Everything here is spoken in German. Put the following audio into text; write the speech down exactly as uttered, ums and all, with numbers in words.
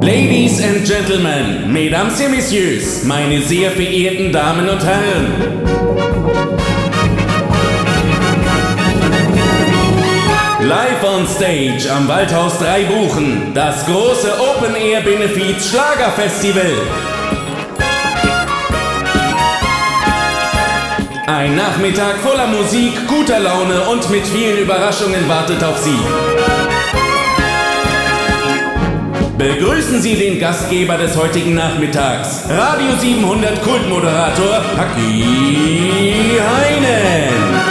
Ladies and Gentlemen, Mesdames et Messieurs, meine sehr verehrten Damen und Herren. Live on Stage am Waldhaus drei Buchen, das große Open Air Benefiz Schlagerfestival. Ein Nachmittag voller Musik, guter Laune und mit vielen Überraschungen wartet auf Sie. Begrüßen Sie den Gastgeber des heutigen Nachmittags, Radio siebenhundert Kultmoderator Hacki Heinen.